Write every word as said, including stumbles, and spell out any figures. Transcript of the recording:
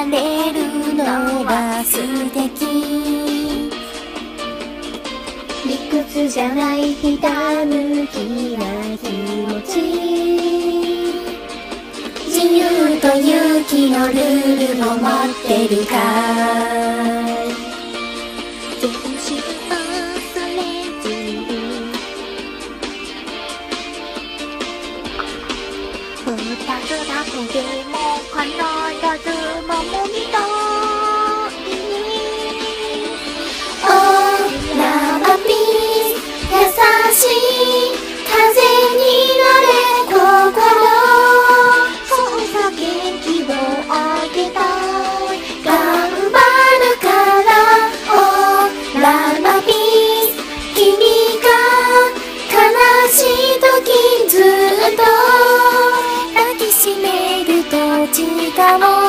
れるのが素敵。理屈じゃないひたむきな気持ち、自由と勇気のルールを持ってるかい。全身忘れずに二つだけでも必ず守りたい。オーラマピース優しい風になれ心、そうさ元気をあげたい。頑張るからオーラマピース、君が悲しい時ずっと抱きしめると力を